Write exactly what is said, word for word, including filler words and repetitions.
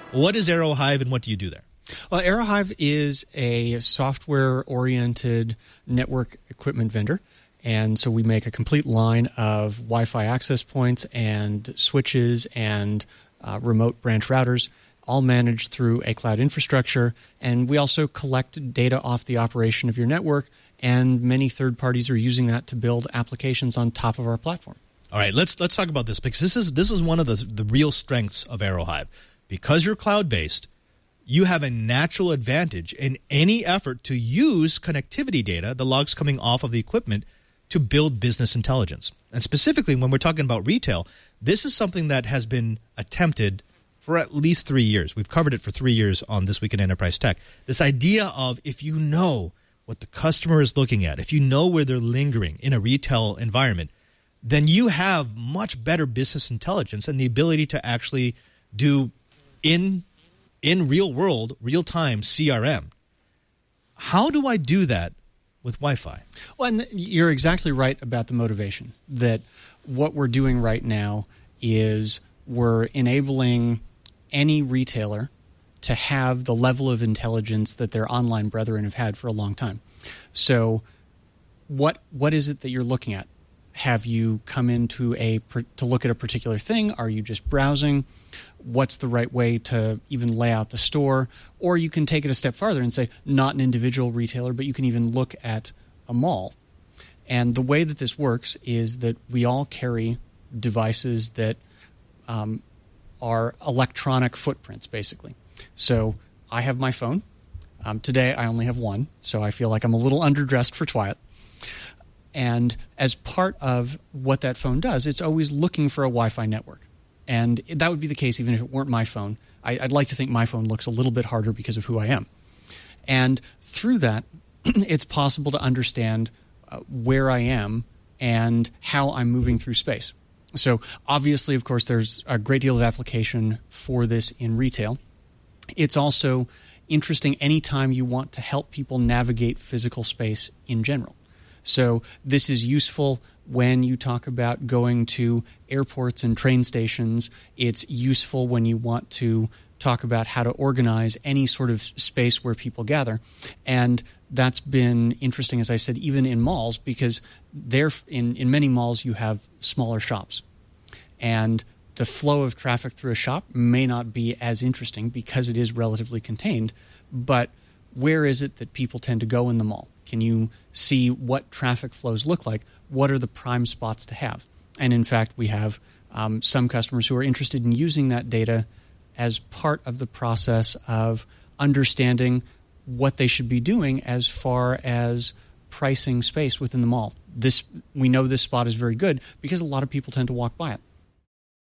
What is Aerohive and what do you do there? Well, Aerohive is a software-oriented network equipment vendor. And so we make a complete line of Wi-Fi access points and switches and uh, remote branch routers, all managed through a cloud infrastructure. And we also collect data off the operation of your network, and many third parties are using that to build applications on top of our platform. All right, let's let's talk about this, because this is this is one of the the real strengths of Aerohive. Because you're cloud-based, you have a natural advantage in any effort to use connectivity data, the logs coming off of the equipment, to build business intelligence. And specifically, when we're talking about retail, this is something that has been attempted for at least three years. We've covered it for three years on This Week in Enterprise Tech. This idea of, if you know what the customer is looking at, if you know where they're lingering in a retail environment, then you have much better business intelligence and the ability to actually do in in real world, real time C R M. How do I do that with Wi-Fi? Well, and you're exactly right about the motivation, that what we're doing right now is we're enabling any retailer to have the level of intelligence that their online brethren have had for a long time. So what what is it that you're looking at? Have you come into a to look at a particular thing? Are you just browsing? What's the right way to even lay out the store? Or you can take it a step farther and say, not an individual retailer, but you can even look at a mall. And the way that this works is that we all carry devices that um, are electronic footprints, basically. So I have my phone. Um, today I only have one, so I feel like I'm a little underdressed for Twilight. And as part of what that phone does, it's always looking for a Wi-Fi network. And that would be the case even if it weren't my phone. I, I'd like to think my phone looks a little bit harder because of who I am. And through that, it's possible to understand uh, where I am and how I'm moving through space. So obviously, of course, there's a great deal of application for this in retail. It's also interesting anytime you want to help people navigate physical space in general. So this is useful when you talk about going to airports and train stations. It's useful when you want to talk about how to organize any sort of space where people gather. And that's been interesting, as I said, even in malls, because there in, in many malls you have smaller shops. And the flow of traffic through a shop may not be as interesting because it is relatively contained, but where is it that people tend to go in the mall? Can you see what traffic flows look like? What are the prime spots to have? And in fact, we have um, some customers who are interested in using that data as part of the process of understanding what they should be doing as far as pricing space within the mall. This, we know this spot is very good because a lot of people tend to walk by it.